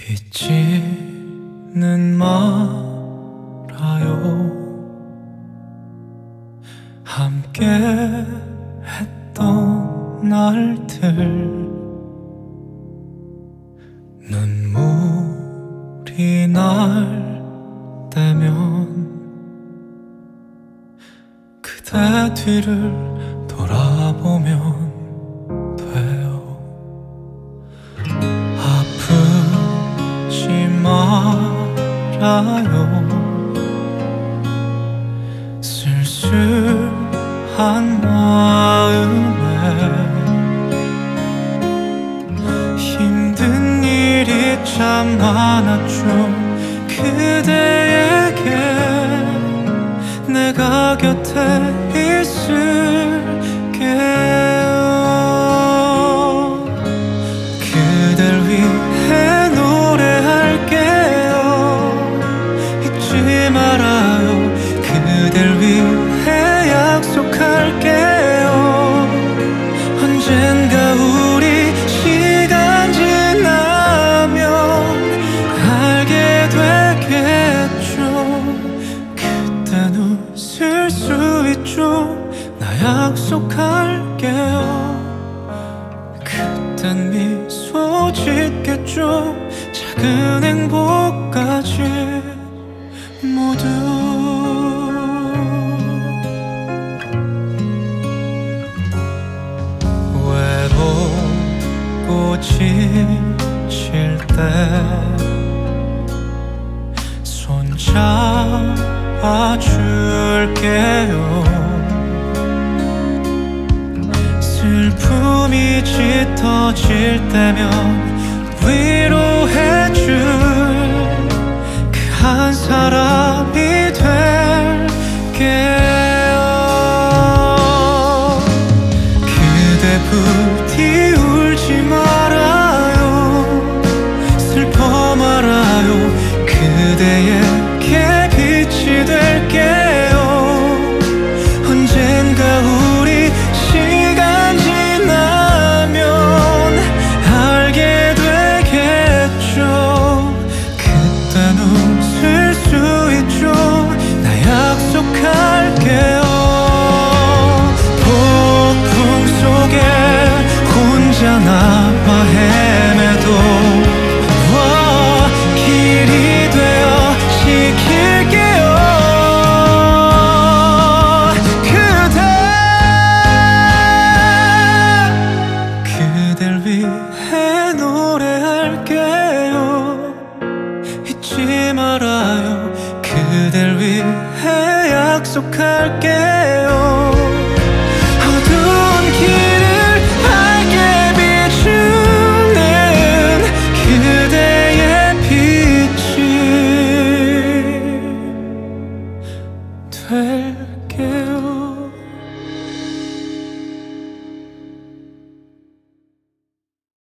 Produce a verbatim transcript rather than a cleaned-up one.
잊지는 말아요. 함께 했던 날들, 눈물이 날 때면 그대 뒤를 돌아보면 돼요. 아프지 말아요. 쓸쓸한 마음에 힘든 일이 참 많았죠. 그대에게 내가 곁에 있을게요. 그댈 위해 노래할게요. 잊지 말아요. 그댈 위해 약속할게요. 언젠가 우리 시간 지나면 알게 되겠죠. 그땐 웃을 수 있죠. 나 약속할게요. 그땐 미소 짓겠죠. 작은 행복까지 모두. 외롭고 지칠 때 손잡아줄게요. 슬픔이 짙어질 때면 위로해줄 그 한 사람이 될게요. 그대 부디 울지 말아요. 슬퍼 말아요. 그대에게 빛이 될게요. 언젠가 우리 시간 지나면 알게 되겠죠. 그땐 웃을 수 있죠. 나 약속할게요. 폭풍 속에 혼자 남아 헤매도 와, 길이 되어 지킬게요. 그대 그댈 위해 노래할게요. 잊지 말아요. 그댈 위해 약속할게요. 어두운 길을 밝게 비추는 그대의 빛이 될게요.